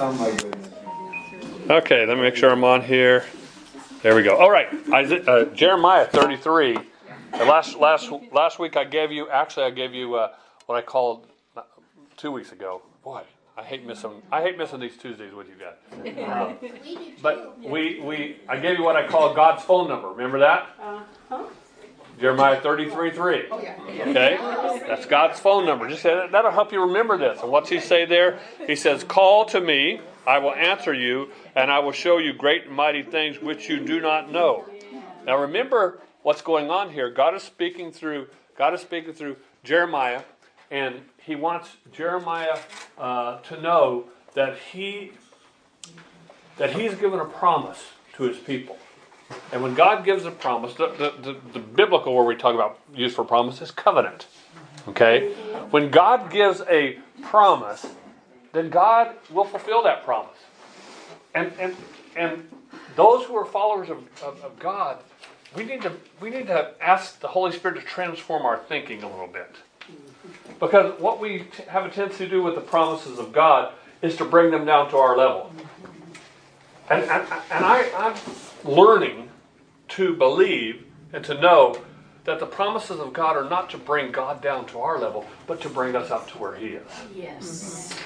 Oh my goodness. Okay, let me make sure I'm on here. There we go. All right, Jeremiah 33. Last week I gave you what I called 2 weeks ago. Boy, I hate missing these Tuesdays with you guys. But I gave you what I call God's phone number. Remember that? Jeremiah 33:3. Okay, that's God's phone number. Just that'll help you remember this. And what's He say there? He says, "Call to me, I will answer you, and I will show you great and mighty things which you do not know." Now remember what's going on here. God is speaking through Jeremiah, and He wants Jeremiah to know that He's given a promise to His people. And when God gives a promise, the biblical word we talk about used for promise is covenant. Okay? When God gives a promise, then God will fulfill that promise. And those who are followers of God, we need to ask the Holy Spirit to transform our thinking a little bit. Because what we have a tendency to do with the promises of God is to bring them down to our level. And I'm learning to believe and to know that the promises of God are not to bring God down to our level, but to bring us up to where He is. Yes.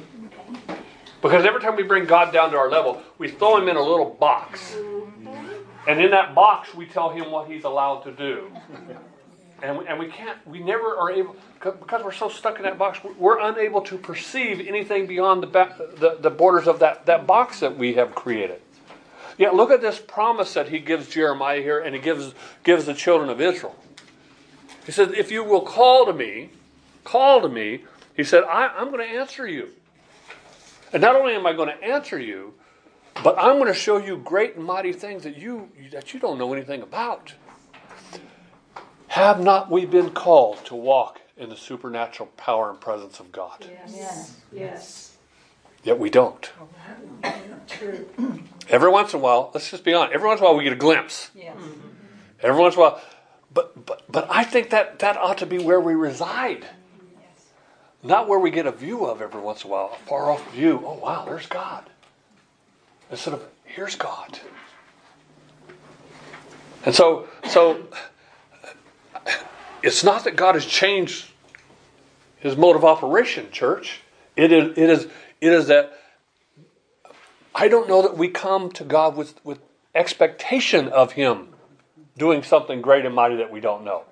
Because every time we bring God down to our level, we throw Him in a little box. And in that box, we tell Him what He's allowed to do. And we never are able, because we're so stuck in that box, we're unable to perceive anything beyond the borders of that box that we have created. Yet look at this promise that He gives Jeremiah here, and He gives the children of Israel. He said, if you will call to me, He said, I'm going to answer you. And not only am I going to answer you, but I'm going to show you great and mighty things that you don't know anything about. Have not we been called to walk in the supernatural power and presence of God? Yes. Yet we don't. Every once in a while, let's just be honest, every once in a while we get a glimpse. Yes. Every once in a while. But I think that ought to be where we reside. Not where we get a view of every once in a while, a far off view. Oh wow, there's God. Instead of, here's God. And so it's not that God has changed His mode of operation, church. It is that I don't know that we come to God with expectation of Him doing something great and mighty that we don't know.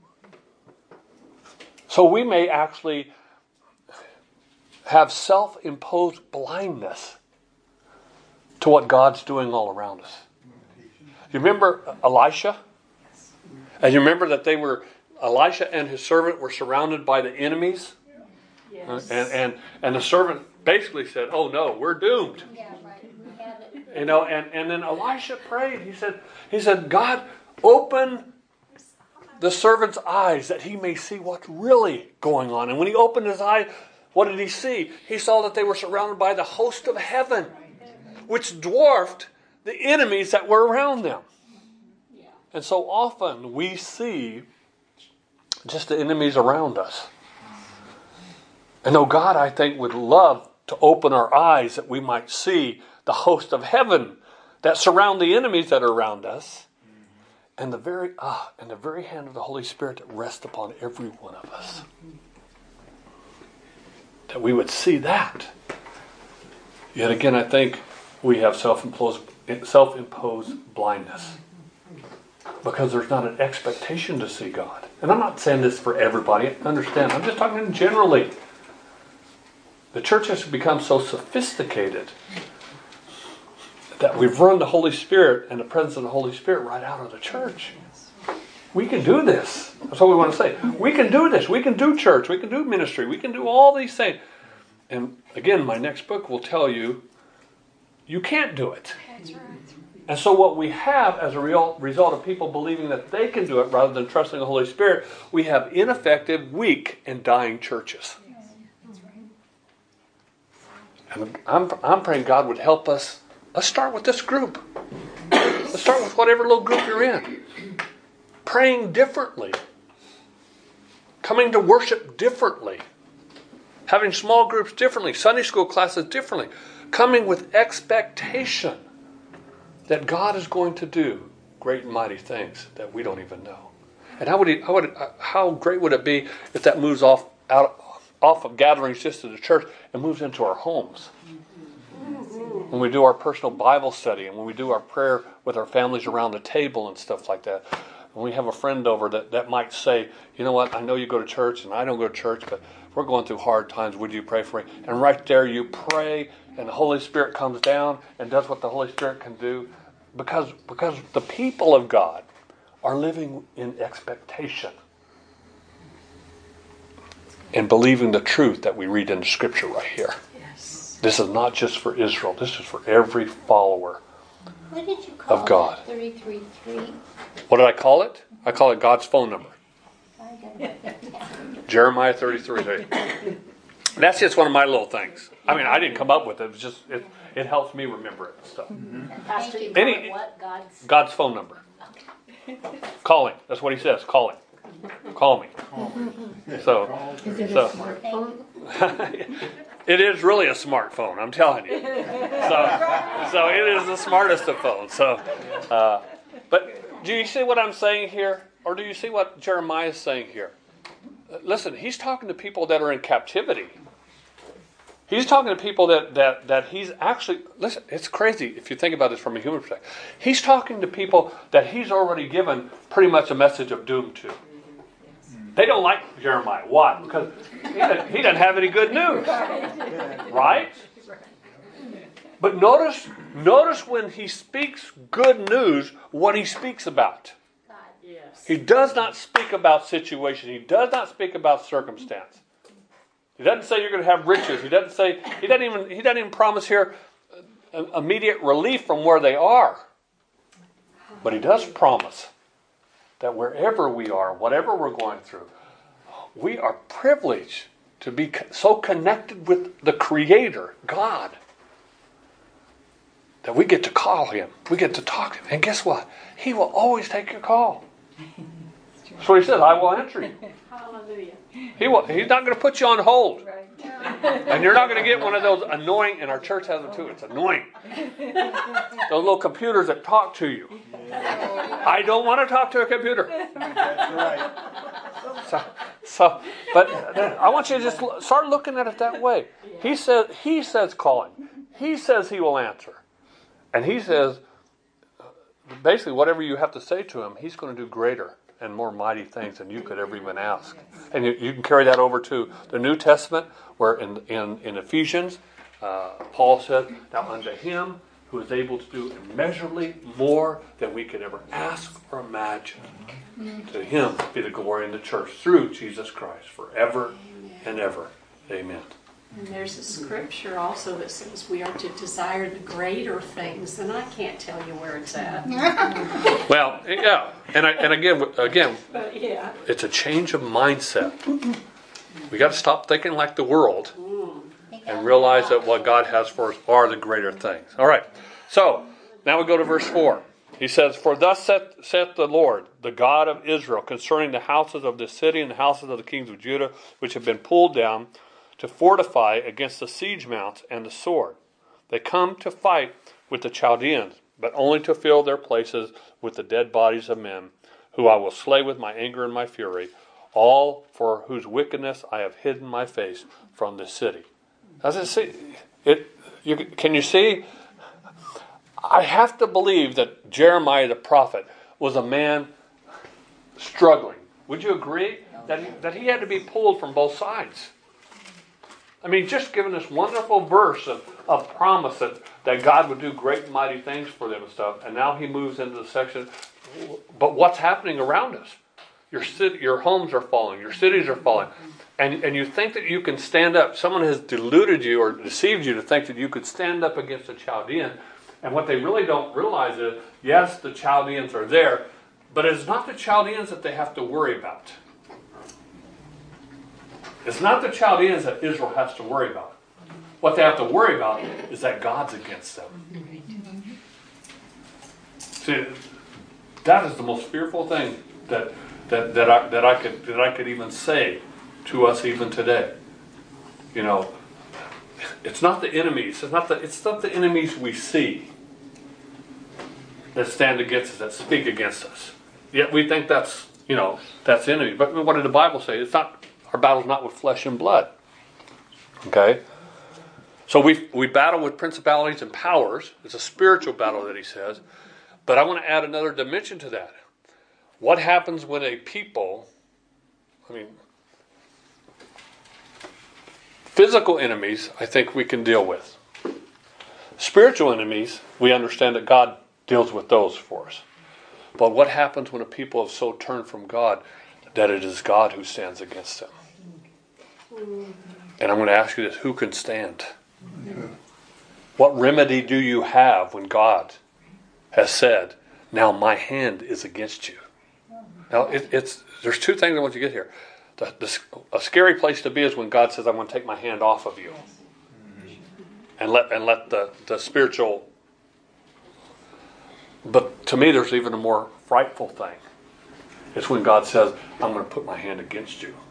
So we may actually have self-imposed blindness to what God's doing all around us. You remember Elisha? And you remember that Elisha and his servant were surrounded by the enemies? Yes. And the servant basically said, oh no, we're doomed. Yeah, right. We have it. And then Elisha prayed. He said, God, open the servant's eyes that he may see what's really going on. And when he opened his eye, what did he see? He saw that they were surrounded by the host of heaven, which dwarfed the enemies that were around them. And so often we see just the enemies around us. And though God, I think, would love to open our eyes that we might see the host of heaven that surround the enemies that are around us, and the very hand of the Holy Spirit that rests upon every one of us. That we would see that. Yet again, I think we have self-imposed blindness. Because there's not an expectation to see God. And I'm not saying this for everybody. Understand, I'm just talking generally. The church has become so sophisticated that we've run the Holy Spirit and the presence of the Holy Spirit right out of the church. We can do this. That's what we want to say. We can do this. We can do church. We can do ministry. We can do all these things. And again, my next book will tell you, you can't do it. That's right. And so what we have as a result of people believing that they can do it rather than trusting the Holy Spirit, we have ineffective, weak, and dying churches. And I'm praying God would help us. Let's start with this group. Let's start with whatever little group you're in. Praying differently. Coming to worship differently. having small groups differently, Sunday school classes differently, coming with expectation that God is going to do great and mighty things that we don't even know. And how great would it be if that moves off of gatherings just as a church and moves into our homes? When we do our personal Bible study and when we do our prayer with our families around the table and stuff like that. When we have a friend over that might say, you know what, I know you go to church and I don't go to church, but we're going through hard times. Would you pray for me? And right there you pray and the Holy Spirit comes down and does what the Holy Spirit can do. Because the people of God are living in expectation and believing the truth that we read in the Scripture right here. Yes. This is not just for Israel. This is for every follower What did you call of God. that? 333? What did I call it? I call it God's phone number. I got it. Jeremiah 33. That's just one of my little things. I mean, I didn't come up with it. It's just it helps me remember it and stuff. Thank Pastor, you. you call Any- it what? God's. God's phone number. Calling. That's what he says. Calling. Call me. So Is it So- a smartphone? it is really a smartphone. I'm telling you. So it is the smartest of phones. So, but do you see what I'm saying here, or do you see what Jeremiah is saying here? Listen, he's talking to people that are in captivity. He's talking to people that he's actually, listen, it's crazy if you think about this from a human perspective. He's talking to people that he's already given pretty much a message of doom to. They don't like Jeremiah. Why? Because he doesn't have any good news. Right? But notice when he speaks good news, what he speaks about. Yes. He does not speak about situation. He does not speak about circumstance. He doesn't say you're going to have riches. He doesn't even promise here immediate relief from where they are. But he does promise that wherever we are, whatever we're going through, we are privileged to be so connected with the Creator, God, that we get to call Him. We get to talk to Him. And guess what? He will always take your call. That's what He says, I will answer you. Hallelujah. He's not going to put you on hold. Right. And you're not going to get one of those annoying, and our church has them too, it's annoying. Those little computers that talk to you. I don't want to talk to a computer. That's right. But I want you to just start looking at it that way. He says calling. He says he will answer. And he says, basically whatever you have to say to him, he's going to do greater and more mighty things than you could ever even ask. And you can carry that over to the New Testament, where in Ephesians, Paul said, now unto him who is able to do immeasurably more than we could ever ask or imagine. To him be the glory in the church through Jesus Christ forever and ever. Amen. And there's a scripture also that says we are to desire the greater things, and I can't tell you where it's at. Well, yeah, and again, But yeah. it's a change of mindset. We got to stop thinking like the world and realize that what God has for us are the greater things. All right, so now we go to verse 4. He says, for thus saith the Lord, the God of Israel, concerning the houses of this city and the houses of the kings of Judah, which have been pulled down to fortify against the siege mounts and the sword. They come to fight with the Chaldeans, but only to fill their places with the dead bodies of men, who I will slay with my anger and my fury, all for whose wickedness I have hidden my face from this city. Can you see? I have to believe that Jeremiah the prophet was a man struggling. Would you agree? That he had to be pulled from both sides. I mean, just given this wonderful verse of promise that God would do great and mighty things for them and stuff, and now he moves into the section, but what's happening around us? Your homes are falling, your cities are falling, and you think that you can stand up. Someone has deluded you or deceived you to think that you could stand up against a Chaldean, and what they really don't realize is, yes, the Chaldeans are there, but it's not the Chaldeans that they have to worry about. It's not the Chaldeans that Israel has to worry about. What they have to worry about is that God's against them. See, that is the most fearful thing that I could even say to us even today. it's not the enemies. It's not the enemies we see that stand against us, that speak against us. Yet we think that's enemy. But what did the Bible say? It's not, our battle's not with flesh and blood. Okay? So we battle with principalities and powers. It's a spiritual battle that he says. But I want to add another dimension to that. What happens when a people, physical enemies, I think we can deal with. Spiritual enemies, we understand that God deals with those for us. But what happens when a people have so turned from God that it is God who stands against them? And I'm going to ask you this, who can stand? What remedy do you have when God has said, now my hand is against you? Now, there's two things I want you to get here. A scary place to be is when God says, I'm going to take my hand off of you. And let the spiritual... But to me, there's even a more frightful thing. It's when God says, I'm going to put my hand against you.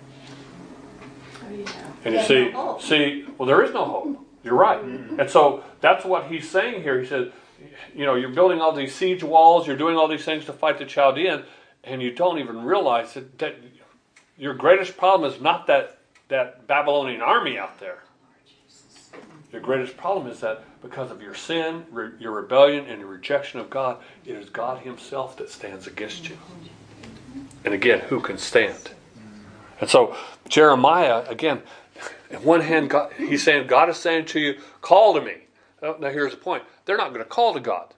And you see, well, there is no hope. You're right. And so that's what he's saying here. He says, you're building all these siege walls, you're doing all these things to fight the Chaldean, and you don't even realize that your greatest problem is not that Babylonian army out there. Your greatest problem is that because of your sin, your rebellion, and your rejection of God, it is God himself that stands against you. And again, who can stand? And so Jeremiah, again, in one hand, he's saying, God is saying to you, call to me. Now here's the point. They're not going to call to God.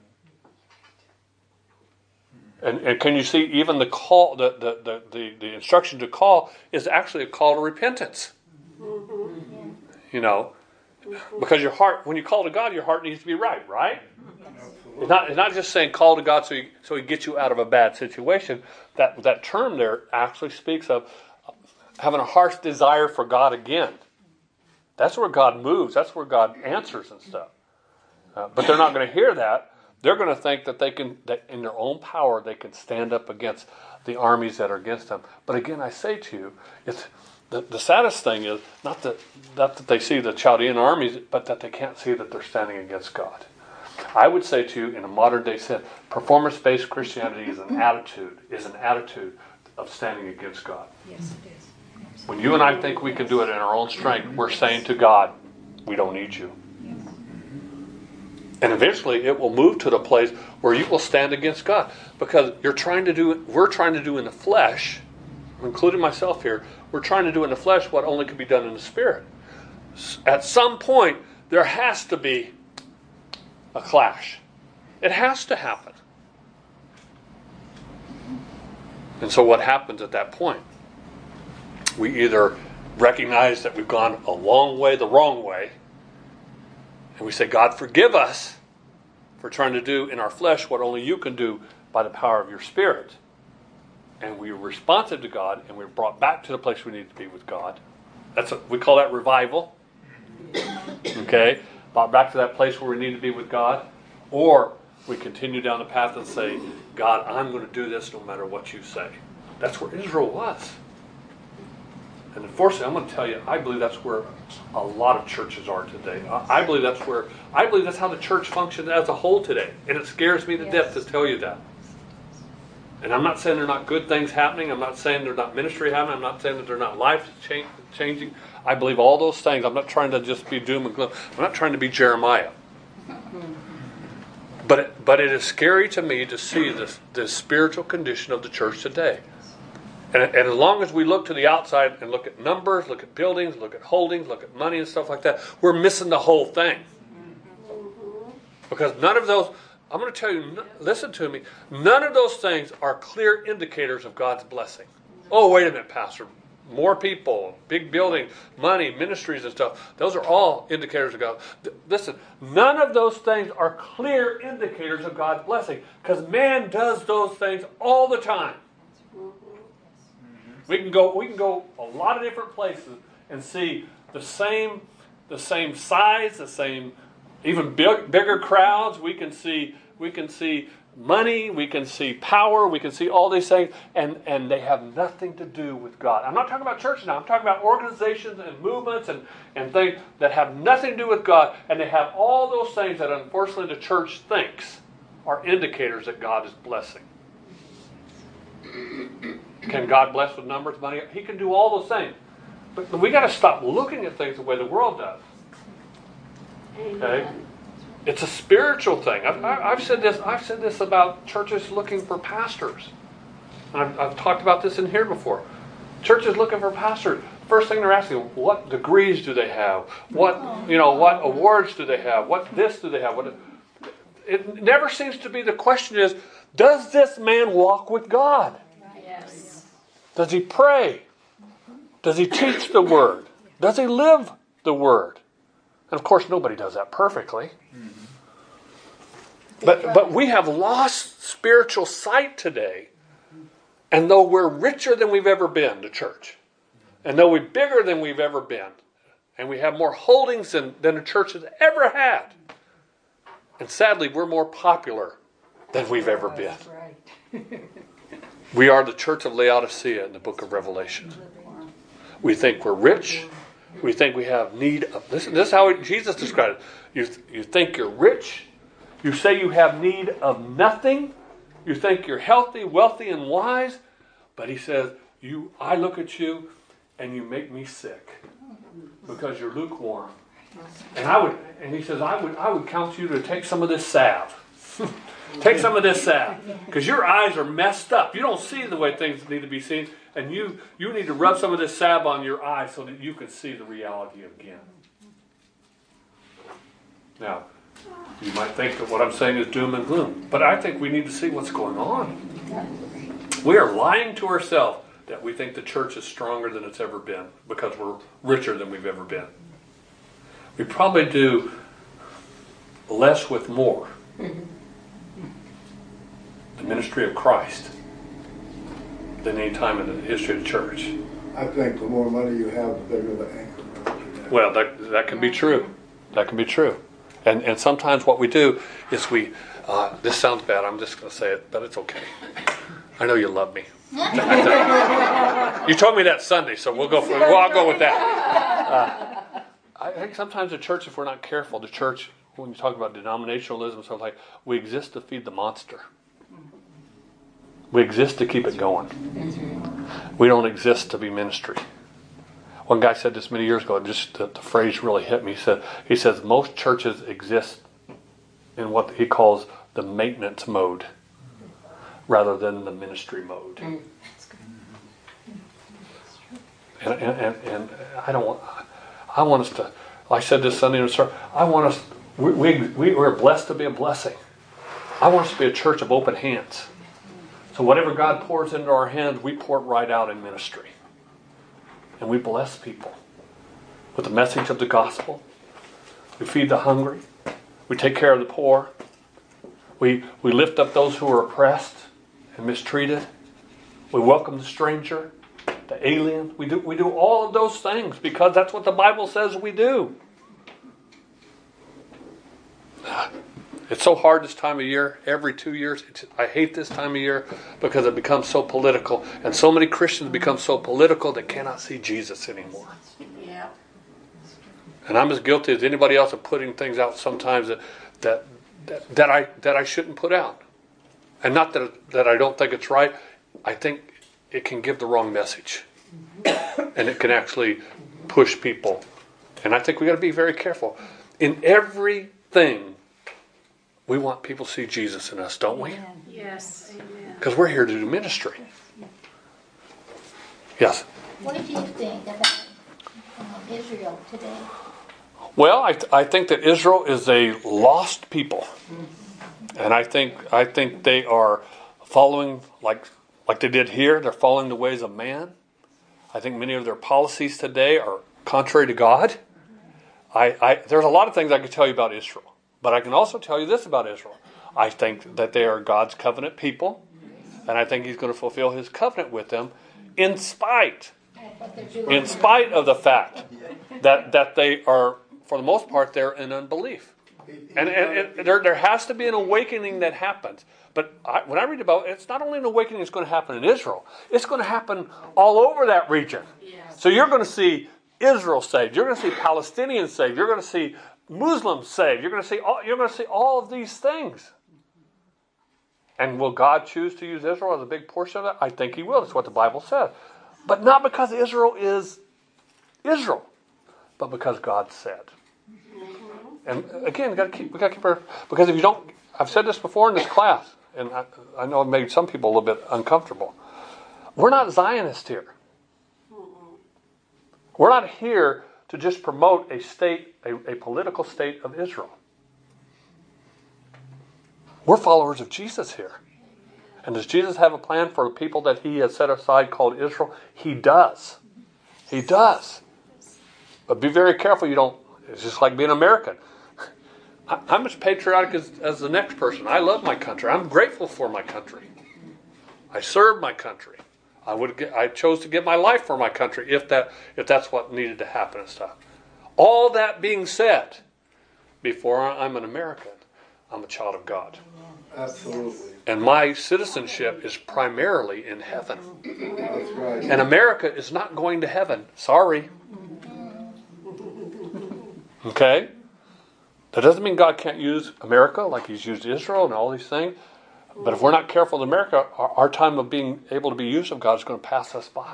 And can you see even the call, the instruction to call is actually a call to repentance. Because your heart, when you call to God, your heart needs to be right? It's not just saying call to God so he gets you out of a bad situation. That term there actually speaks of having a harsh desire for God again. That's where God moves. That's where God answers and stuff. But they're not going to hear that. They're going to think that that in their own power, they can stand up against the armies that are against them. But again, I say to you, it's the saddest thing is not that they see the Chaldean armies, but that they can't see that they're standing against God. I would say to you, in a modern day sense, performance-based Christianity is an attitude of standing against God. Yes, it is. When you and I think we can do it in our own strength, we're saying to God, we don't need you. And eventually it will move to the place where you will stand against God. Because we're trying to do in the flesh, including myself here, we're trying to do in the flesh what only can be done in the spirit. At some point, there has to be a clash. It has to happen. And so what happens at that point? We either recognize that we've gone a long way the wrong way, and we say, God, forgive us for trying to do in our flesh what only you can do by the power of your Spirit. And we're responsive to God, and we're brought back to the place we need to be with God. We call that revival. Okay? Brought back to that place where we need to be with God. Or we continue down the path and say, God, I'm going to do this no matter what you say. That's where Israel was. And unfortunately, I'm going to tell you, I believe that's where a lot of churches are today. I believe that's how the church functions as a whole today. And it scares me to death to tell you that. And I'm not saying there are not good things happening. I'm not saying there's not ministry happening. I'm not saying that there's not life changing. I believe all those things. I'm not trying to just be doom and gloom. I'm not trying to be Jeremiah. But it is scary to me to see the spiritual condition of the church today. And as long as we look to the outside and look at numbers, look at buildings, look at holdings, look at money and stuff like that, we're missing the whole thing. Because none of those, I'm going to tell you, listen to me, none of those things are clear indicators of God's blessing. Oh, wait a minute, Pastor. More people, big building, money, ministries and stuff. Those are all indicators of God. Listen, none of those things are clear indicators of God's blessing. Because man does those things all the time. We can go a lot of different places and see the same size, the same even bigger crowds. We can see money, we can see power, we can see all these things, and they have nothing to do with God. I'm not talking about church now. I'm talking about organizations and movements and things that have nothing to do with God, and they have all those things that unfortunately the church thinks are indicators that God is blessing. Can God bless with numbers, money? He can do all those things. But we got to stop looking at things the way the world does. Okay? It's a spiritual thing. I've said this about churches looking for pastors. I've talked about this in here before. Churches looking for pastors. First thing they're asking, what degrees do they have? What awards do they have? What this do they have? It never seems to be the question is, does this man walk with God? Yes. Does he pray? Does he teach the Word? Does he live the Word? And of course, nobody does that perfectly. But we have lost spiritual sight today. And though we're richer than we've ever been, the church, and though we're bigger than we've ever been, and we have more holdings than the church has ever had, and sadly, we're more popular than we've ever been. We are the church of Laodicea in the book of Revelation. We think we're rich. We think we have need of... This is how Jesus described it. You think you're rich. You say you have need of nothing. You think you're healthy, wealthy, and wise. But he says, I look at you and you make me sick because you're lukewarm. And he says, I would counsel you to take some of this salve. Take some of this salve. Because your eyes are messed up. You don't see the way things need to be seen. And you need to rub some of this salve on your eyes so that you can see the reality again. Now, you might think that what I'm saying is doom and gloom. But I think we need to see what's going on. We are lying to ourselves that we think the church is stronger than it's ever been because we're richer than we've ever been. We probably do less with more. The ministry of Christ than any time in the history of the church. I think the more money you have, the bigger the anchor around you have. Well, that can be true. That can be true. And sometimes what we do is this sounds bad, I'm just going to say it, but it's okay. I know you love me. You told me that Sunday, so I'll go with that. I think sometimes the church, if we're not careful, the church, when you talk about denominationalism and stuff like, we exist to feed the monster. We exist to keep it going. We don't exist to be ministry. One guy said this many years ago, just the phrase really hit me. He says most churches exist in what he calls the maintenance mode rather than the ministry mode. And I want us to, like I said this Sunday in the sermon, I want us, we're blessed to be a blessing. I want us to be a church of open hands. So whatever God pours into our hands, we pour it right out in ministry. And we bless people with the message of the gospel. We feed the hungry. We take care of the poor. We lift up those who are oppressed and mistreated. We welcome the stranger, the alien. We do all of those things because that's what the Bible says we do. It's so hard this time of year, every 2 years. I hate this time of year because it becomes so political. And so many Christians become so political they cannot see Jesus anymore. Yeah. And I'm as guilty as anybody else of putting things out sometimes that I shouldn't put out. And not that I don't think it's right. I think it can give the wrong message. And it can actually push people. And I think we got to be very careful. In everything, we want people to see Jesus in us, don't we? Yes. Amen. Because we're here to do ministry. Yes? What do you think about Israel today? Well, I think that Israel is a lost people. And I think they are following, like they did here, they're following the ways of man. I think many of their policies today are contrary to God. There's a lot of things I could tell you about Israel. But I can also tell you this about Israel. I think that they are God's covenant people. And I think He's going to fulfill His covenant with them in spite of the fact that they are, for the most part, they're in unbelief. And there has to be an awakening that happens. But when I read about it, it's not only an awakening that's going to happen in Israel. It's going to happen all over that region. Yes. So you're going to see Israel saved. You're going to see Palestinians saved. You're going to see Muslims saved. You're going to see all of these things. And will God choose to use Israel as a big portion of that? I think He will. That's what the Bible says. But not because Israel is Israel, but because God said. And again, we got to keep our, because if you don't, I've said this before in this class, and I know it made some people a little bit uncomfortable. We're not Zionists here. We're not here to just promote a state, a political state of Israel. We're followers of Jesus here. And does Jesus have a plan for the people that He has set aside called Israel? He does. He does. But be very careful you don't, it's just like being American. I'm as patriotic as the next person. I love my country. I'm grateful for my country. I serve my country. I chose to give my life for my country if that's what needed to happen and stuff. All that being said, before I'm an American, I'm a child of God. Absolutely. And my citizenship is primarily in heaven. That's right. And America is not going to heaven. Sorry. Okay? That doesn't mean God can't use America like He's used Israel and all these things. But if we're not careful with America, our time of being able to be used of God is going to pass us by.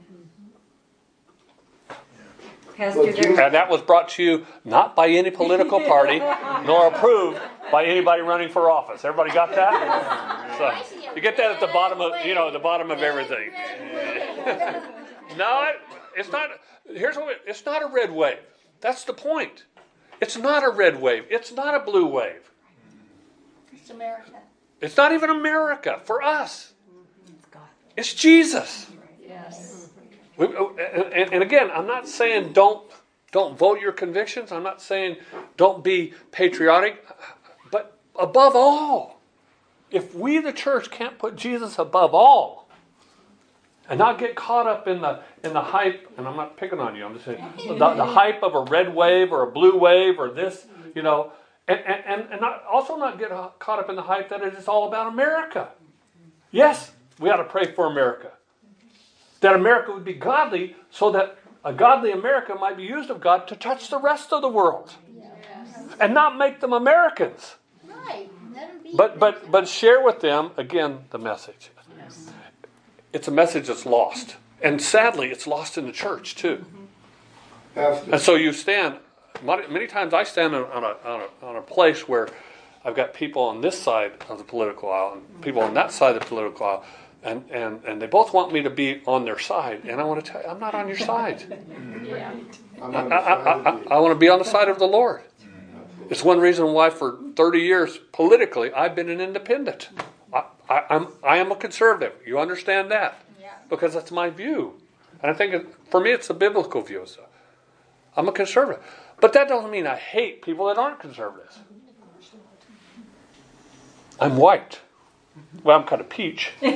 And that was brought to you not by any political party, nor approved by anybody running for office. Everybody got that? So you get that at the bottom of, the bottom of everything. No, it's not. It's not a red wave. That's the point. It's not a red wave. It's not a blue wave. It's America. It's not even America for us. It's Jesus. Yes. And again, I'm not saying don't vote your convictions. I'm not saying don't be patriotic. But above all, if we, the church, can't put Jesus above all, and not get caught up in the hype, and I'm not picking on you, I'm just saying the hype of a red wave or a blue wave or this, and not get caught up in the hype that it is all about America. Yes, we ought to pray for America. That America would be godly so that a godly America might be used of God to touch the rest of the world. And not make them Americans. Right. Let them be. But share with them, again, the message. Yes. It's a message that's lost. And sadly, it's lost in the church too. Pastor. And so you stand, many times I stand on a place where I've got people on this side of the political aisle and people on that side of the political aisle. And they both want me to be on their side. And I want to tell you, I'm not on your side. Yeah. I'm on the side of you. I want to be on the side of the Lord. It's one reason why for 30 years, politically, I've been an independent. I am a conservative. You understand that? Yeah. Because that's my view. And I think, for me, it's a biblical view. So I'm a conservative. But that doesn't mean I hate people that aren't conservatives. I'm white. Well, I'm kind of peach. But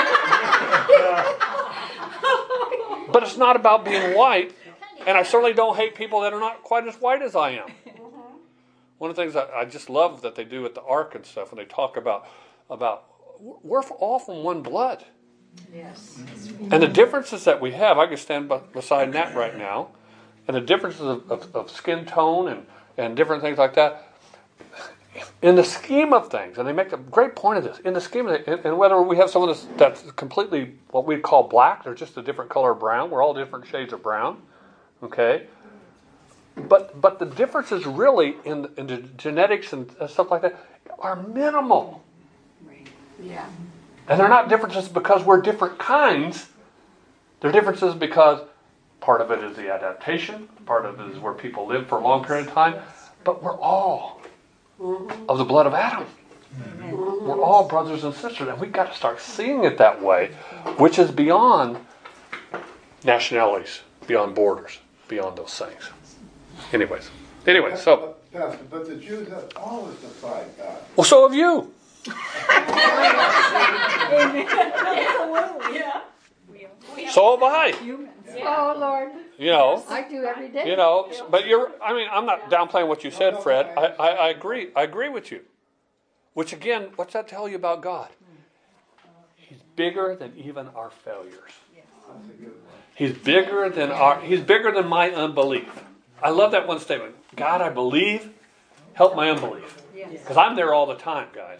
it's not about being white. And I certainly don't hate people that are not quite as white as I am. One of the things I just love that they do at the Ark and stuff, when they talk about we're all from one blood. Yes. And the differences that we have, I can stand beside Nat right now, and the differences of skin tone and different things like that, in the scheme of things, and they make a great point of this, in the scheme of things, and whether we have someone that's completely what we call black, they're just a different color of brown, we're all different shades of brown, okay? But the differences really in the genetics and stuff like that are minimal. Yeah. And they're not differences because we're different kinds. They're differences because part of it is the adaptation, part of it is where people live for a long period of time, but we're all of the blood of Adam. We're all brothers and sisters, and we've got to start seeing it that way, which is beyond nationalities, beyond borders, beyond those things. Anyway, so... Pastor, but the Jews have always defied God. Well, so have you. Yeah. We So have I. Humans. Oh, Lord. You know. I do every day. You know. But I'm not downplaying what you said, Fred. I agree. I agree with you. Which again, what's that tell you about God? He's bigger than even our failures. He's bigger than my unbelief. I love that one statement. God, I believe, help my unbelief. Because I'm there all the time, guys.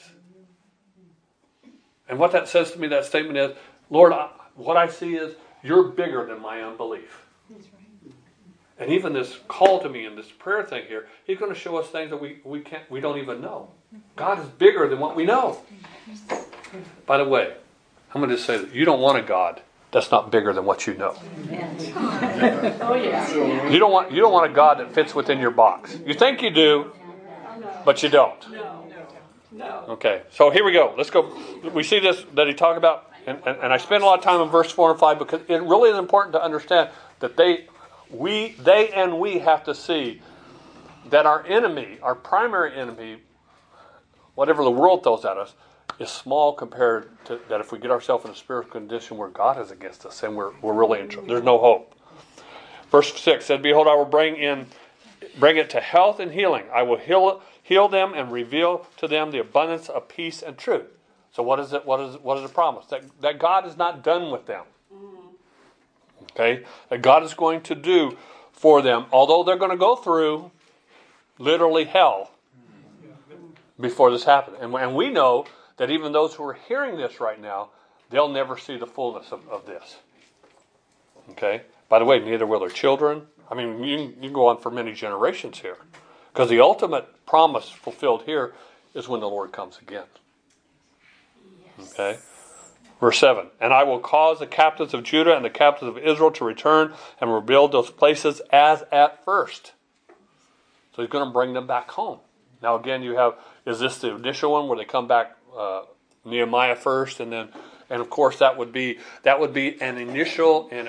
And what that says to me, that statement is, Lord, what I see is you're bigger than my unbelief. And even this call to me in this prayer thing here, he's going to show us things that we don't even know. God is bigger than what we know. By the way, I'm going to just say that you don't want a God that's not bigger than what you know. Oh yeah. You don't want a God that fits within your box. You think you do, but you don't. No. Okay, so here we go. Let's go. We see this that he talked about, and I spent a lot of time in verse 4 and 5 because it really is important to understand that they and we have to see that our enemy, our primary enemy, whatever the world throws at us, is small compared to that. If we get ourselves in a spiritual condition where God is against us, and we're really in trouble. There's no hope. Verse 6 said, "Behold, I will bring it to health and healing. I will heal them and reveal to them the abundance of peace and truth." So what is it? What is the promise? That God is not done with them. Okay? That God is going to do for them, although they're going to go through literally hell before this happens. And we know that even those who are hearing this right now, they'll never see the fullness of this. Okay? By the way, neither will their children. I mean, you can go on for many generations here. Because the ultimate promise fulfilled here is when the Lord comes again. Yes. Okay? Verse 7, "And I will cause the captives of Judah and the captives of Israel to return and rebuild those places as at first." So he's going to bring them back home. Now again, is this the initial one where they come back, Nehemiah first, and of course that would be an initial and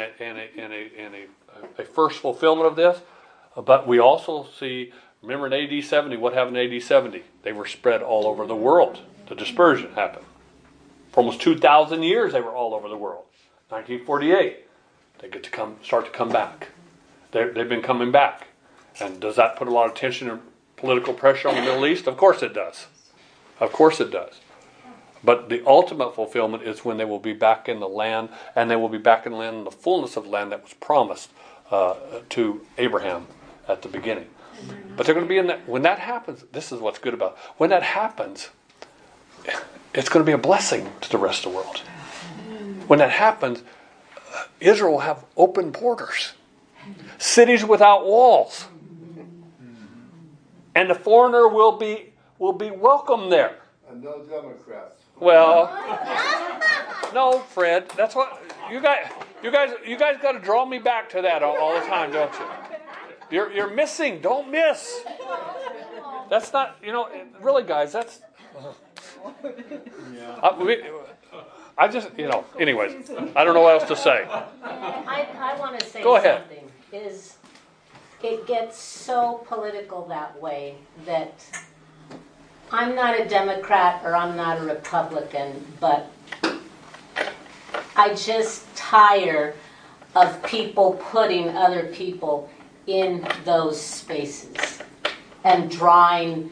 a first fulfillment of this. But we also see, remember in AD 70, what happened in AD 70? They were spread all over the world. The dispersion happened. For almost 2,000 years they were all over the world. 1948, they get to start to come back. They've been coming back. And does that put a lot of tension and political pressure on the Middle East? Of course it does. Of course it does. But the ultimate fulfillment is when they will be back in the land, and they will be back in the land, in the fullness of land that was promised to Abraham at the beginning. But they're going to be in that. When that happens, this is what's good about it. When that happens, it's going to be a blessing to the rest of the world. When that happens, Israel will have open borders, cities without walls, and the foreigner will be welcome there. And no Democrats. Well, no, Fred. That's what you guys got to draw me back to that all the time, don't you? You're missing. Don't miss. That's not. Really, guys. That's. I just. Anyways, I don't know what else to say. I want to say Go ahead. something. It gets so political that way that I'm not a Democrat or I'm not a Republican, but I just tire of people putting other people in those spaces and drawing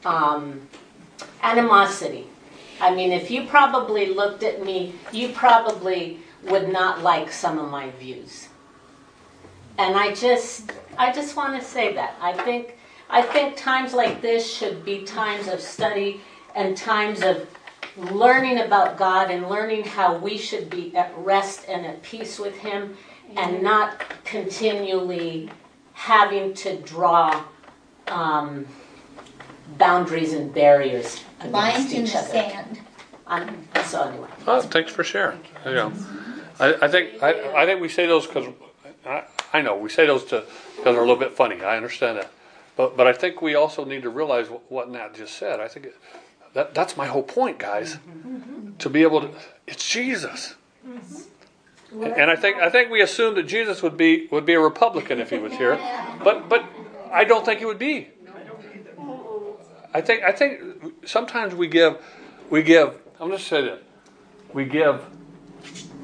animosity. I mean, if you probably looked at me, you probably would not like some of my views. And I just want to say that. I think times like this should be times of study and times of learning about God and learning how we should be at rest and at peace with Him, and not continually having to draw boundaries and barriers against Lines in each the other. sand. So anyway. Well, thanks for sharing. I think we say those because I know we say those because they're a little bit funny. I understand that, but I think we also need to realize what Nat just said. I think that's my whole point, guys. To be able to, it's Jesus, and I think we assumed that Jesus would be a Republican if he was here, but I don't think he would be. I think sometimes we give. I'm going to say that we give.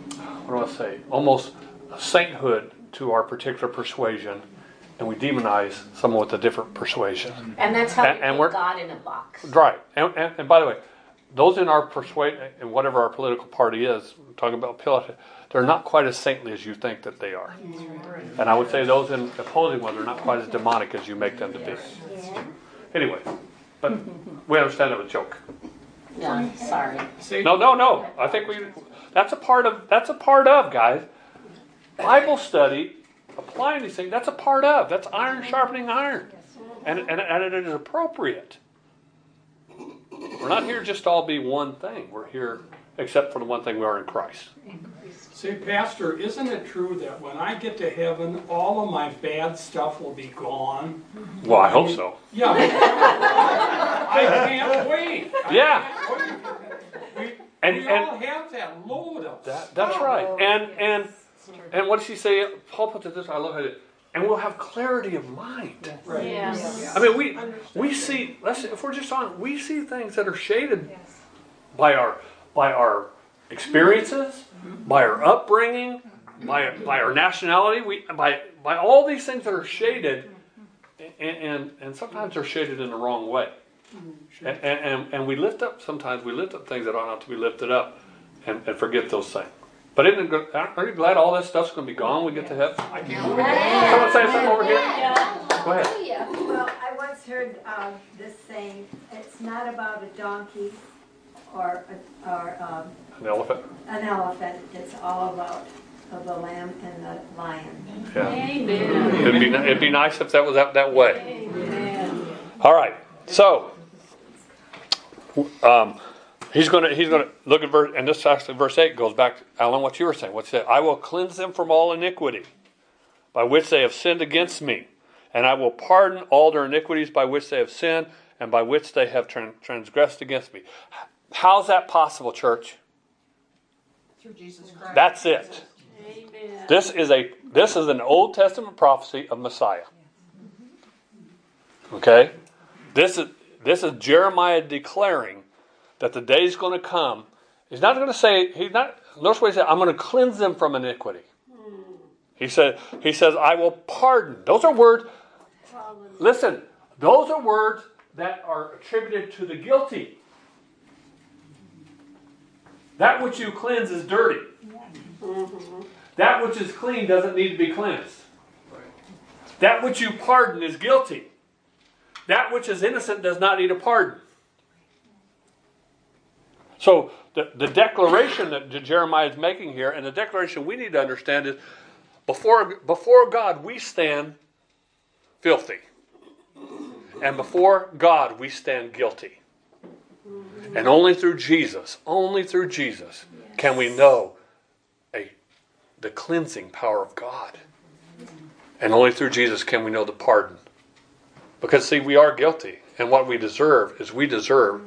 what do I want to say, almost sainthood to our particular persuasion, and we demonize someone with a different persuasion. And that's how And we we're- put God in a box. Right. And by the way, those in our and whatever our political party is, we're talking about politics, they're not quite as saintly as you think that they are. And I would say those in opposing one are not quite as demonic as you make them to be. Anyway, but we understand it was a joke. Yeah, sorry. No. I think that's a part of, guys. Bible study, applying these things, that's a part of. That's iron sharpening iron. And it is appropriate. We're not here just to all be one thing. We're here except for the one thing we are in Christ. Say, Pastor, isn't it true that when I get to heaven, all of my bad stuff will be gone? Well, I hope so. Yeah. I can't wait. Yeah. We And all have that load of stuff. that's right. And what does he say? Paul puts it this way, I love how and we'll have clarity of mind. Right. Yes. I mean, we see. If we're just on, we see things that are shaded by our experiences, by our upbringing, by our nationality. By all these things that are shaded, and sometimes they're shaded in the wrong way. And we lift up sometimes things that ought not to be lifted up, and forget those things. But aren't you glad all that stuff's going to be gone when we get to heaven? Someone say something over here? Go ahead. Oh, yeah. Well, I once heard this saying, it's not about a donkey or An elephant. an elephant, it's all about the lamb and the lion. Yeah. Amen. It'd be nice if that was that way. Amen. All right. So he's gonna look at verse, and this actually verse 8 goes back to Alan, what you were saying. What you said, I will cleanse them from all iniquity, by which they have sinned against me, and I will pardon all their iniquities by which they have sinned, and by which they have transgressed against me. How's that possible, church? Through Jesus Christ. That's it. Amen. This is an Old Testament prophecy of Messiah. Okay? This is Jeremiah declaring that the day is going to come. He's not going to say, notice what he said, I'm going to cleanse them from iniquity. He says, I will pardon. Those are words, listen, those are words that are attributed to the guilty. That which you cleanse is dirty. That which is clean doesn't need to be cleansed. That which you pardon is guilty. That which is innocent does not need a pardon. So the declaration that Jeremiah is making here, and the declaration we need to understand is, before God we stand filthy. And before God we stand guilty. And only through Jesus can we know the cleansing power of God. And only through Jesus can we know the pardon. Because, see, we are guilty. And what we deserve is we deserve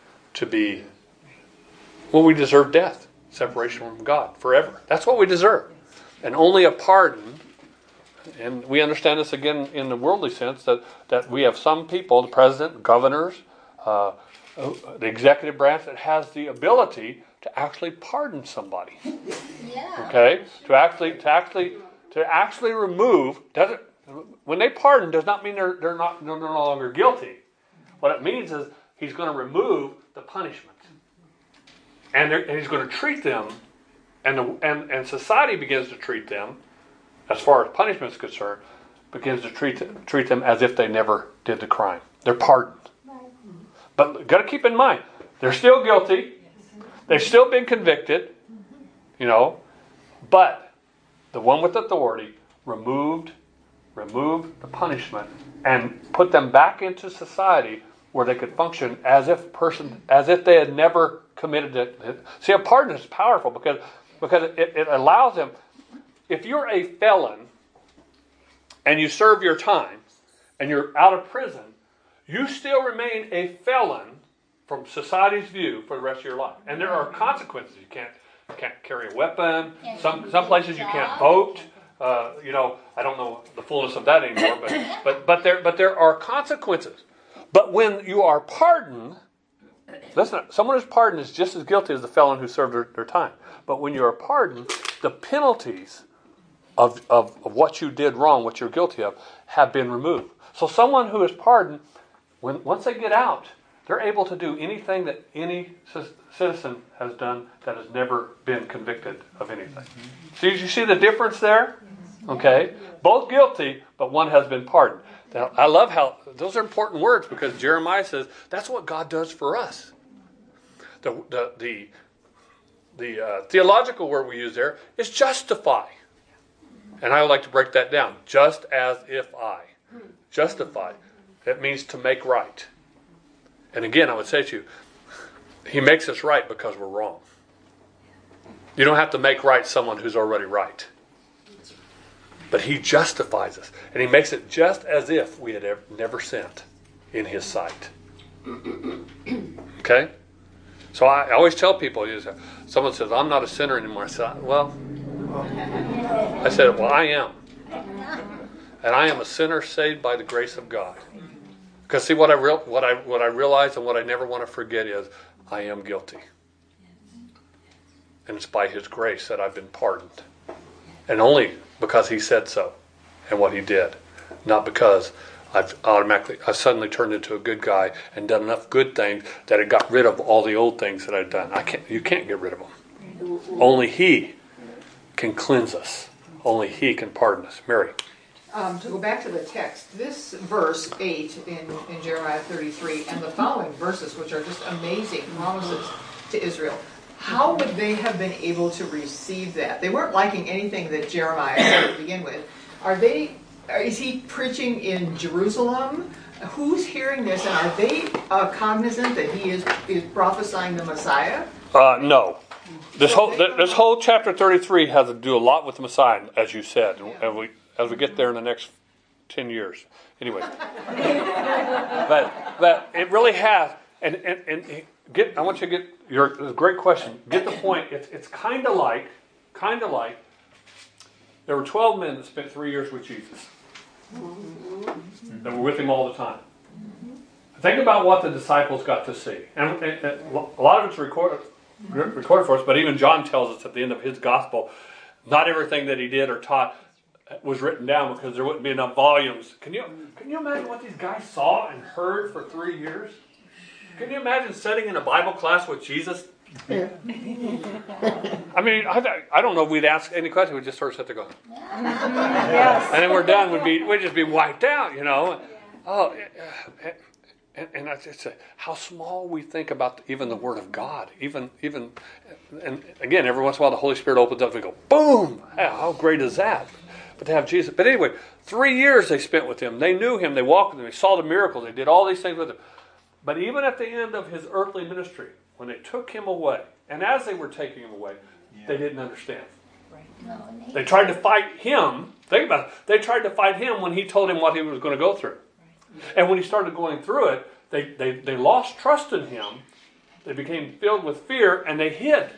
death. Separation from God forever. That's what we deserve. And only a pardon, and we understand this again in the worldly sense, that we have some people, the president, governors, the executive branch, that has the ability to actually pardon somebody. Yeah. Okay? To actually remove, when they pardon does not mean they're no longer guilty. What it means is he's going to remove the punishment. And he's going to treat them, and society begins to treat them, as far as punishment is concerned, begins to treat them as if they never did the crime. They're pardoned. But got to keep in mind, they're still guilty. They've still been convicted, but the one with authority removed the punishment and put them back into society where they could function as if they had never committed it. See, a pardon is powerful because it allows them. If you're a felon and you serve your time and you're out of prison, you still remain a felon from society's view for the rest of your life. And there are consequences. You can't carry a weapon. Some places you can't vote. I don't know the fullness of that anymore, but there are consequences. But when you are pardoned, listen, someone who's pardoned is just as guilty as the felon who served their time. But when you are pardoned, the penalties of what you did wrong, what you're guilty of, have been removed. So someone who is pardoned, once they get out, they're able to do anything that any citizen has done that has never been convicted of anything. So you see the difference there? Okay? Both guilty, but one has been pardoned. Now, I love how, those are important words, because Jeremiah says that's what God does for us. The theological word we use there is justify. And I would like to break that down. Just as if I. Justify. That means to make right. And again, I would say to you, He makes us right because we're wrong. You don't have to make right someone who's already right. But He justifies us. And He makes it just as if we had never sinned in His sight. Okay? So I always tell people, someone says, I'm not a sinner anymore. I said, well, I am. And I am a sinner saved by the grace of God. Because see, what I realize and what I never want to forget is, I am guilty. And it's by His grace that I've been pardoned. And only because He said so and what He did. Not because I've suddenly turned into a good guy and done enough good things that it got rid of all the old things that I've done. You can't get rid of them. Only He can cleanse us. Only He can pardon us. Mary. To go back to the text, this verse 8 in Jeremiah 33 and the following verses, which are just amazing promises to Israel, how would they have been able to receive that? They weren't liking anything that Jeremiah said to begin with. Is he preaching in Jerusalem? Who's hearing this, and are they cognizant that he is prophesying the Messiah? No. This whole chapter 33 has to do a lot with the Messiah, as you said, as we get there in the next 10 years. Anyway. but it really has. And I want you to get your great question. Get the point. It's kind of like there were 12 men that spent 3 years with Jesus. That were with Him all the time. Think about what the disciples got to see. And a lot of it's recorded for us, but even John tells us at the end of his gospel, not everything that he did or taught was written down because there wouldn't be enough volumes. Can you imagine what these guys saw and heard for 3 years? Can you imagine sitting in a Bible class with Jesus? I mean, I don't know if we'd ask any question. We'd just sort of sit there going, yes. And then we're done. We'd just be wiped out, you know. Oh, and I just say how small we think about even the Word of God. Even, and again, every once in a while the Holy Spirit opens up and we go, boom! How great is that? But to have Jesus. But anyway, 3 years they spent with Him. They knew Him. They walked with Him. They saw the miracles. They did all these things with Him. But even at the end of His earthly ministry, when they took Him away, and as they were taking Him away, they didn't understand. They tried to fight Him. Think about it. They tried to fight Him when He told Him what He was going to go through. And when He started going through it, they lost trust in Him. They became filled with fear, and they hid.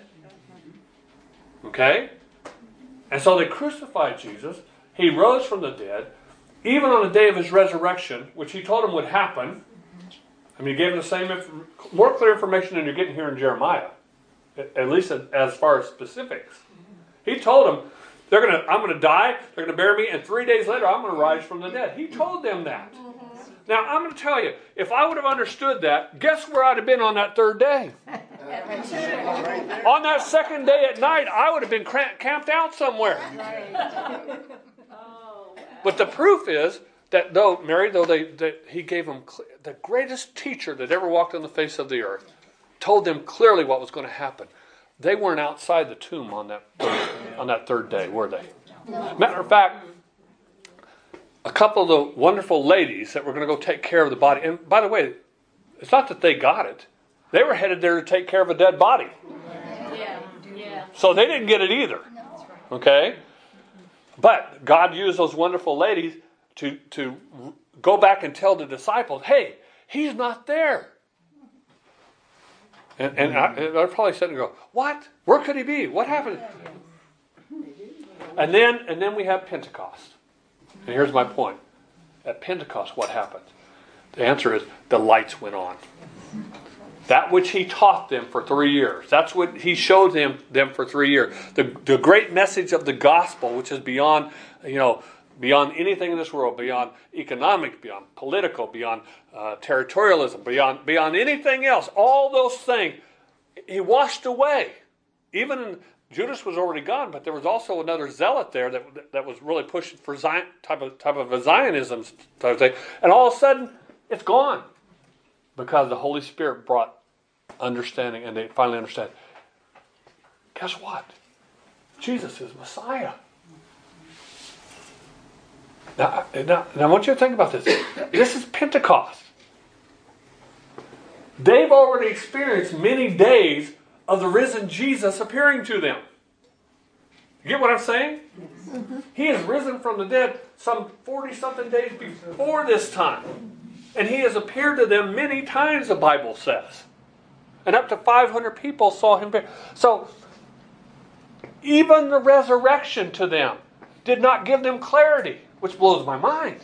Okay? And so they crucified Jesus. He rose from the dead. Even on the day of His resurrection, which He told them would happen. I mean, He gave them the same, more clear information than you're getting here in Jeremiah. At least as far as specifics. He told them, I'm going to die, they're going to bury me, and 3 days later I'm going to rise from the dead. He told them that. Now, I'm going to tell you, if I would have understood that, guess where I'd have been on that third day? On that second day at night, I would have been camped out somewhere. But the proof is that though He gave them the greatest teacher that ever walked on the face of the earth, told them clearly what was going to happen. They weren't outside the tomb on that third day, were they? Matter of fact, a couple of the wonderful ladies that were going to go take care of the body. And by the way, it's not that they got it. They were headed there to take care of a dead body. Yeah. So they didn't get it either. Okay? But God used those wonderful ladies to go back and tell the disciples, hey, He's not there. And I'd probably sit and go, what? Where could He be? What happened? And then we have Pentecost. And here's my point. At Pentecost, what happened? The answer is the lights went on. That which he taught them for 3 years. That's what he showed them for 3 years. The great message of the gospel, which is beyond, beyond anything in this world, beyond economic, beyond political, beyond territorialism, beyond anything else. All those things, he washed away. Even Judas was already gone, but there was also another zealot there that was really pushing for Zion, type of a Zionism type of thing. And all of a sudden, it's gone. Because the Holy Spirit brought understanding, and they finally understand. Guess what? Jesus is Messiah. Now, I want you to think about this. This is Pentecost. They've already experienced many days of the risen Jesus appearing to them. You get what I'm saying? Mm-hmm. He is risen from the dead some 40-something days before this time. And he has appeared to them many times, the Bible says. And up to 500 people saw him. So, even the resurrection to them did not give them clarity, which blows my mind.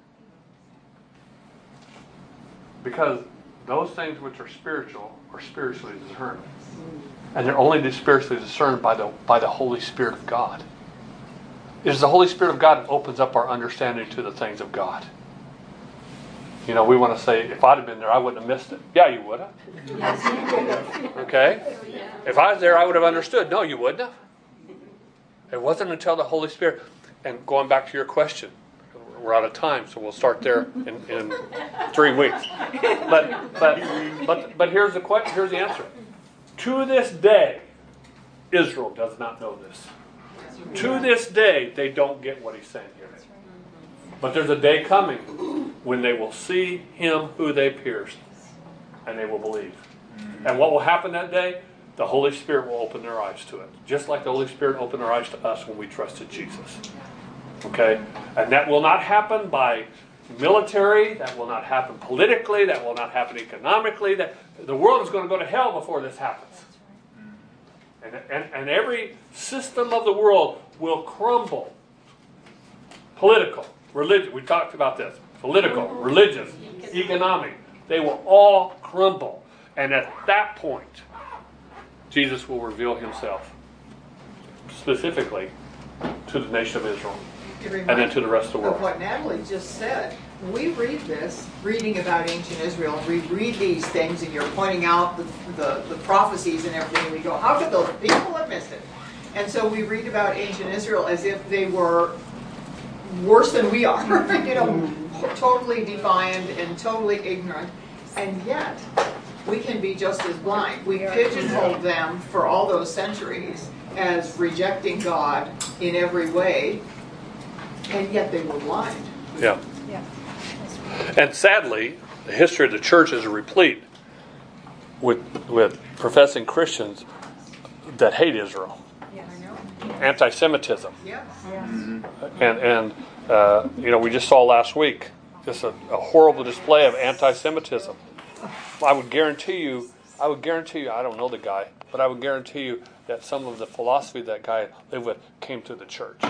Because those things which are spiritual are spiritually discerned. And they're only spiritually discerned by the Holy Spirit of God. It is the Holy Spirit of God that opens up our understanding to the things of God. We want to say, if I'd have been there, I wouldn't have missed it. Yeah, you would have. Okay? If I was there, I would have understood. No, you wouldn't have. It wasn't until the Holy Spirit, and going back to your question, we're out of time, so we'll start there in 3 weeks. But here's the answer. To this day, Israel does not know this. To this day, they don't get what he's saying here. But there's a day coming when they will see him who they pierced, and they will believe. And what will happen that day? The Holy Spirit will open their eyes to it. Just like the Holy Spirit opened their eyes to us when we trusted Jesus. Okay? And that will not happen by military, that will not happen politically, that will not happen economically. That the world is going to go to hell before this happens. And every system of the world will crumble. Political, religious, we talked about this. Political, religious, economic. They will all crumble. And at that point, Jesus will reveal himself specifically to the nation of Israel. And then to the rest of the world. Of what Natalie just said. We read this, reading about ancient Israel, and we read these things, and you're pointing out the prophecies and everything, and we go, how could those people have missed it? And so we read about ancient Israel as if they were worse than we are, totally defiant and totally ignorant, and yet we can be just as blind. We pigeonholed them for all those centuries as rejecting God in every way, and yet they were blind. Yeah. And sadly, the history of the church is replete with professing Christians that hate Israel. Anti-Semitism. Yes. And we just saw last week just a horrible display of anti-Semitism. I would guarantee you, I don't know the guy, but I would guarantee you that some of the philosophy that guy lived with came through the church.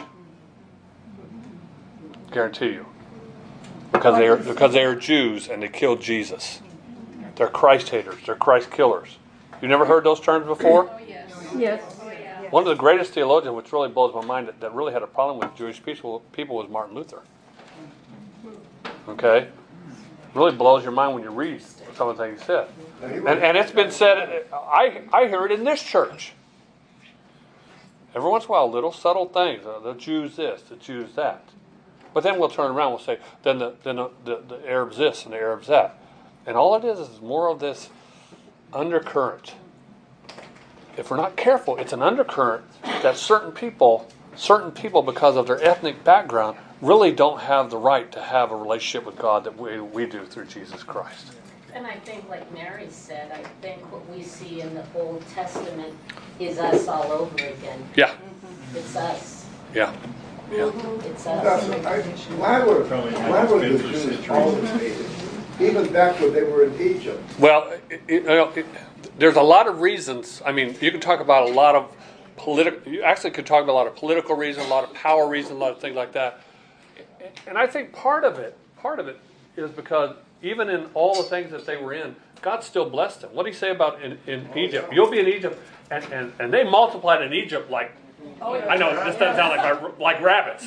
Guarantee you. Because they are Jews and they killed Jesus. They're Christ haters. They're Christ killers. You never heard those terms before? Oh, yes. Yes. One of the greatest theologians, which really blows my mind, that really had a problem with Jewish people was Martin Luther. Okay? Really blows your mind when you read some of the things he said. And it's been said, I hear it in this church. Every once in a while, little subtle things. The Jews this, the Jews that. But then we'll turn around and we'll say, then the Arabs this and the Arabs that. And all it is more of this undercurrent. If we're not careful, it's an undercurrent that certain people, because of their ethnic background, really don't have the right to have a relationship with God that we do through Jesus Christ. And I think, like Mary said, I think what we see in the Old Testament is us all over again. Yeah. It's us. Yeah. Yeah. It's us. Why were the Jews always hated? Even back when they were in Egypt. Well, there's a lot of reasons. I mean, you can talk about a lot of political. You actually could talk about a lot of political reasons, a lot of power reasons, a lot of things like that. And I think part of it is because even in all the things that they were in, God still blessed them. What did he say about in Egypt? You'll be in Egypt, and they multiplied in Egypt like, I know, this doesn't sound like rabbits.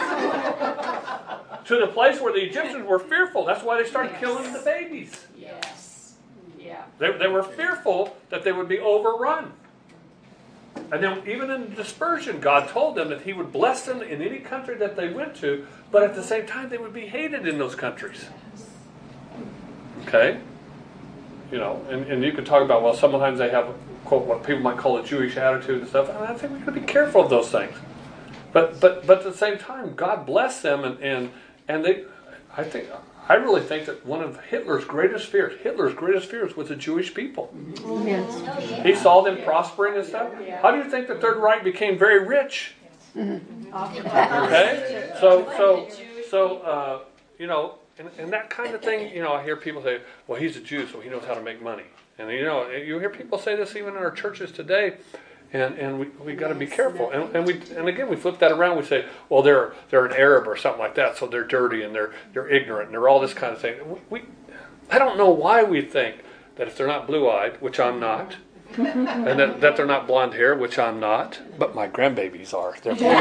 To the place where the Egyptians were fearful. That's why they started killing the babies. Yes. Yeah. They were fearful that they would be overrun. And then even in the dispersion, God told them that he would bless them in any country that they went to, but at the same time they would be hated in those countries. Okay? You know, and you could talk about, well, sometimes they have, quote, what people might call a Jewish attitude and stuff. And I think we got to be careful of those things. But at the same time, God blessed them, and they, I really think that one of Hitler's greatest fears was the Jewish people. He saw them prospering and stuff. How do you think the Third Reich became very rich? Okay? So you know, and that kind of thing, you know, I hear people say, well, he's a Jew, so he knows how to make money. And, you know, you hear people say this even in our churches today, and we got to be careful. And again, we flip that around. We say, well, they're an Arab or something like that, so they're dirty and they're ignorant and they're all this kind of thing. I don't know why we think that if they're not blue-eyed, which I'm not, and that they're not blonde hair, which I'm not, but my grandbabies are.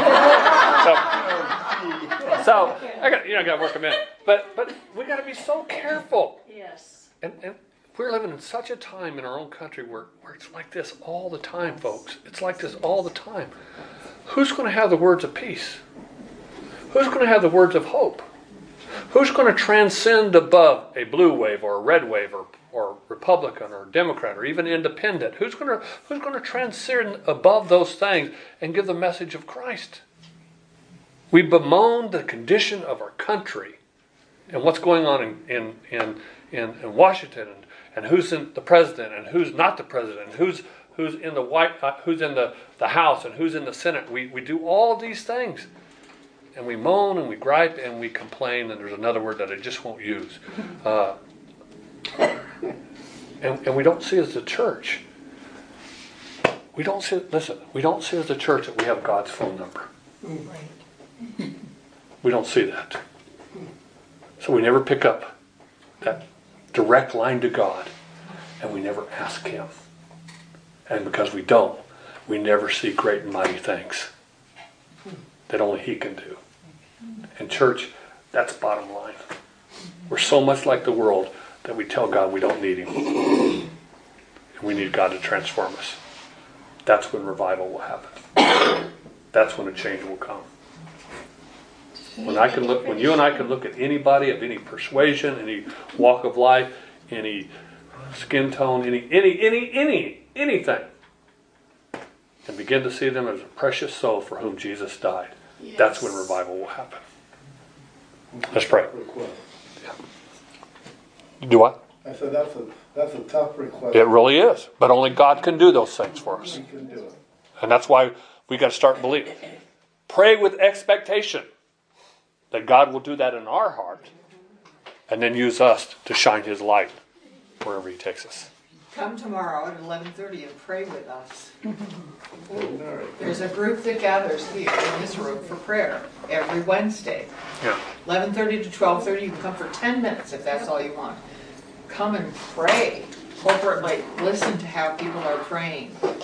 So I got to work them in. But we got to be so careful. Yes. And we're living in such a time in our own country where it's like this all the time, folks. It's like this all the time. Who's going to have the words of peace? Who's going to have the words of hope? Who's going to transcend above a blue wave or a red wave or Republican or Democrat or even independent? Who's going to transcend above those things and give the message of Christ? We bemoan the condition of our country and what's going on in Washington, and who's in the president and who's not the president, and who's in the House and who's in the Senate. We do all these things, and we moan and we gripe and we complain. And there's another word that I just won't use. And we don't see as the church. We don't see as the church that we have God's phone number. We don't see that. So we never pick up that direct line to God, and we never ask him. And because we don't, we never see great and mighty things that only he can do. And church, that's bottom line. We're so much like the world that we tell God we don't need him. And we need God to transform us. That's when revival will happen. That's when a change will come. When you and I can look at anybody of any persuasion, any walk of life, any skin tone, anything, and begin to see them as a precious soul for whom Jesus died. Yes. That's when revival will happen. Let's pray. Yeah. Do what? I said that's a tough request. It really is, but only God can do those things for us. He can do it. And that's why we got to start believing. Pray with expectation that God will do that in our heart, and then use us to shine his light wherever he takes us. Come tomorrow at 11:30 and pray with us. There's a group that gathers here in this room for prayer every Wednesday. Yeah. 11:30 to 12:30. You can come for 10 minutes if that's all you want. Come and pray. Corporately, listen to how people are praying. That's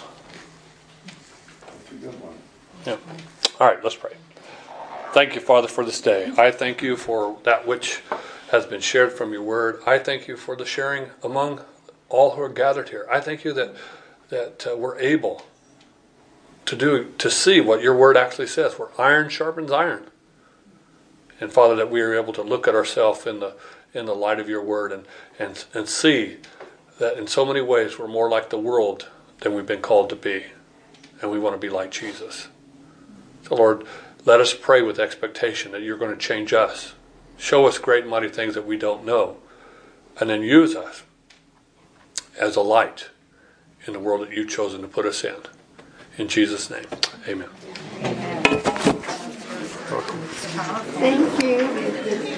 a good one. Yeah. All right, let's pray. Thank you, Father, for this day. I thank you for that which has been shared from your word. I thank you for the sharing among all who are gathered here. I thank you that we're able to see what your word actually says, where iron sharpens iron. And Father, that we are able to look at ourselves in the light of your word and see that in so many ways we're more like the world than we've been called to be. And we want to be like Jesus. So Lord, let us pray with expectation that you're going to change us. Show us great and mighty things that we don't know. And then use us as a light in the world that you've chosen to put us in. In Jesus' name, amen. Thank you.